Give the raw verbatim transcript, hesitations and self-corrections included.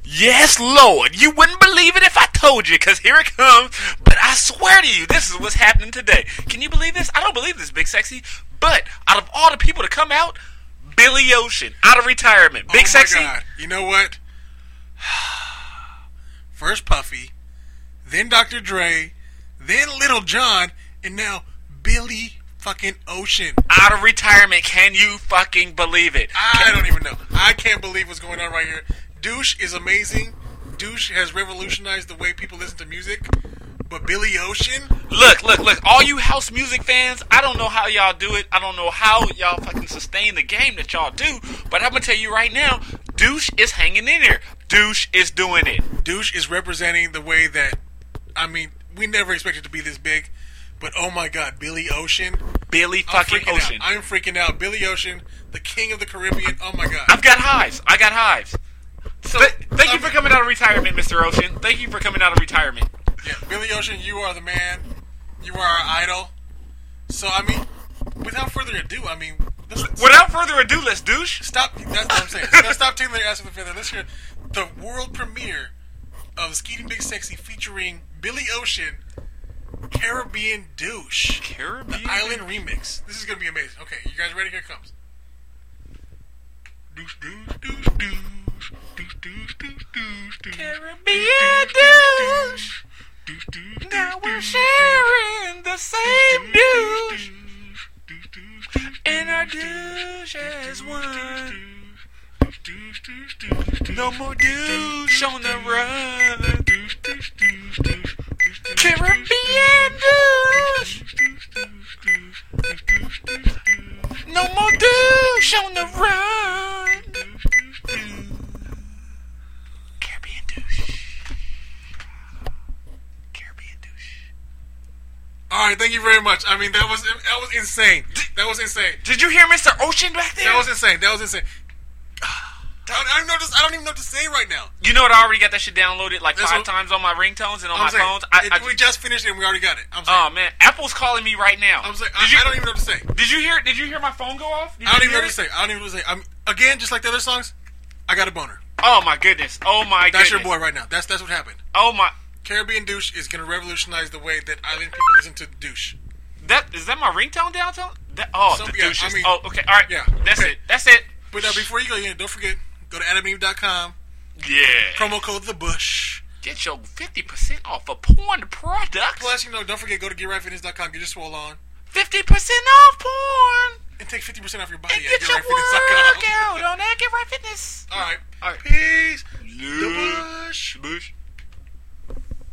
Yes, Lord. You wouldn't believe it if I told you, because here it comes. But I swear to you, this is what's happening today. Can you believe this? I don't believe this, Big Sexy. But out of all the people to come out, Billy Ocean, out of retirement. Big oh my Sexy. God. You know what? First Puffy, then Doctor Dre, then Little John, and now Billy fucking Ocean. Out of retirement. Can you fucking believe it? I don't even know. I can't believe what's going on right here. Douche is amazing. Douche has revolutionized the way people listen to music. But Billy Ocean? Look, look, look. All you house music fans, I don't know how y'all do it. I don't know how y'all fucking sustain the game that y'all do. But I'm going to tell you right now, Douche is hanging in there. Douche is doing it. Douche is representing the way that, I mean, we never expected to be this big. But oh my God, Billy Ocean. Billy fucking I'm Ocean. Out. I'm freaking out. Billy Ocean, the king of the Caribbean. Oh my God. I've got hives. I got hives. So, Th- thank um, you for coming out of retirement, Mister Ocean. Thank you for coming out of retirement. Yeah, Billy Ocean, you are the man. You are our idol. So, I mean, without further ado, I mean... Let's, without further ado, let's douche. Stop. That's what I'm saying. Let's stop taking their ass with the feather. Let's hear the world premiere of Skeeting Big Sexy featuring Billy Ocean, Caribbean Douche. Caribbean? The Island Remix. This is going to be amazing. Okay, you guys ready? Here it comes. Douche, douche, douche, douche. Douche, douche, douche, douche, douche. Caribbean Douche. Now we're sharing the same douche, and our douche as one. No more douche on the run. Caribbean Douche. No more douche on the run. Caribbean Douche. All right, thank you very much. I mean, that was that was insane. That was insane. Did you hear Mister Ocean back there? That was insane. That was insane. I don't, I don't know. This, I don't even know what to say right now. You know what? I already got that shit downloaded like That's five what, times on my ringtones and on I'm my saying, phones. I, it, I, we just finished it and we already got it. I'm saying. Oh man, Apple's calling me right now. I'm saying. Did I, you, I don't even know what to say. Did you hear? Did you hear my phone go off? Did I don't you even know hear what to say. I don't even know what to say. I'm again just like the other songs. I got a boner. Oh my goodness. Oh my That's goodness. your boy right now. That's that's what happened. Oh my. Caribbean Douche is going to revolutionize the way that island people listen to douche. That is that my ringtone downtown? That, oh, Some, the yeah, douches. I mean, oh, okay. All right. Yeah. That's okay. it. That's it. But uh, before you go, yeah, don't forget, go to adam eve dot com. Yeah. Promo code The Bush. Get your fifty percent off of porn products. Plus, you know, don't forget, go to get right fitness dot com. Get your swole on. fifty percent off porn. And take fifty percent off your body And at get get your right fitness dot com. workout on that Get Right Fitness. All right. All right. Peace. Yeah. The Bush. Bush.